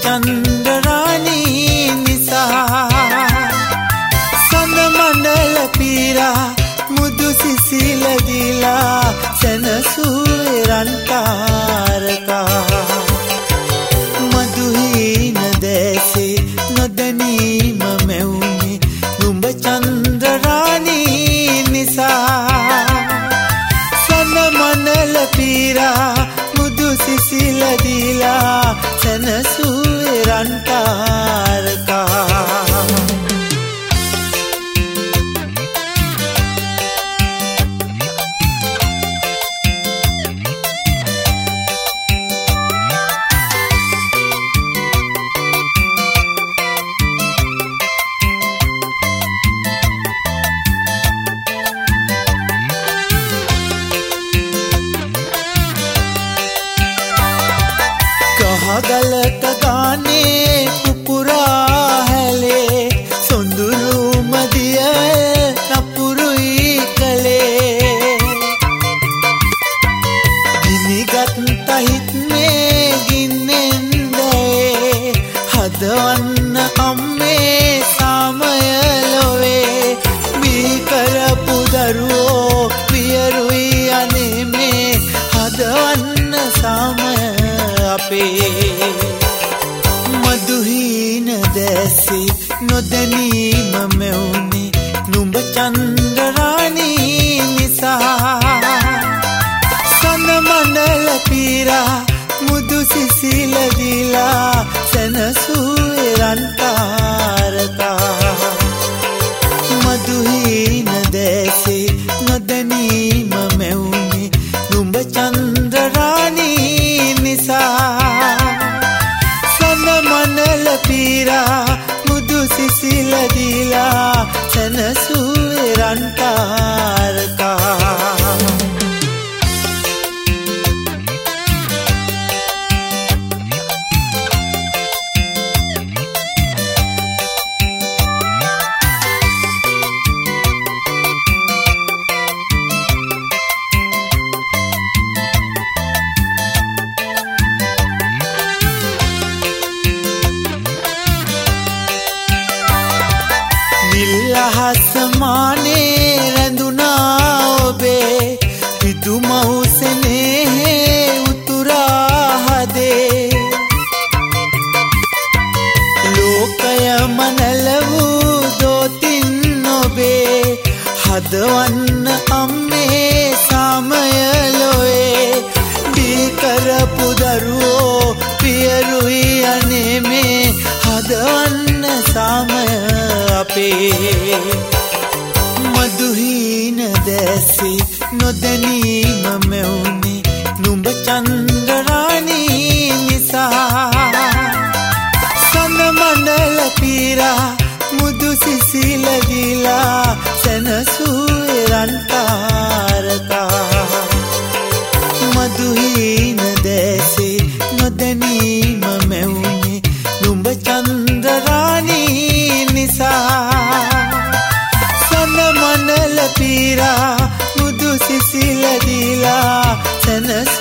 චන්ද්‍රරාණී නිසා සඳ මණ්ඩල පීරා මුදු සිසිල දිලා සැනසුවේ රන් තාරකා මధుහීන දැසේ නොදැනීම මැවුනේ නුඹ චන්ද්‍රරාණී නිසා සඳ මණ්ඩල පීරා මුදු සිසිල දිලා සැනසුවේ රන් තාරකා ගලක ගානේ පුපුරා හැලේ සොඳුරු මදිය නපුරුයි කලේ ගිනිගත් තහිත් මේ ගින්නෙන් දැයේ හදවන්න අම්මේ සාමය ලොවේ බිහි කරපු දරුවෝ පියරුයි අනේ මේ හදවන්න සාමය මధුහීන දැසි නොදැනීම මැවුනේ නුඹ චන්ද්‍රරාණී නිසා සඳ මණ්ඩල පීරා මුදු සිසිල දිලා සැනසුවේ රන් තාරකා මధుහීන දැසි නොදැනීම මැවුනේ නුඹ චන්ද්‍රරාණී නිසා සඳ මණ්ඩල පීරා මුදු සිසිල දිලා සැනසුවේ රන් තාරකා අහසමානේ රැඳුනා ඔබේ විදුමව් සෙනෙහේ උතුරා හදේ ලෝකය මනල වූ දෝතින් ඔබේ හදවන්න අම්මේ සාමය ලොවේ බිහි කරපු දරුවෝ පියරුයි අනේ මේ හදවන්න සාමය මధුහීන දැසි නොදැනීම මැවුනේ නුඹ චන්ද්‍රරාණී නිසා සඳ මණ්ඩල පීරා මුදු සිසිල දිලා සැනසුවේ රන් තාරකා මధుහීන දැසි නොදැනීම මැවුනේ නුඹ චන්ද්‍රරාණී නිසා සඳ මණ්ඩල පීරා මුදු සිසිල දිලා සැනසුවේ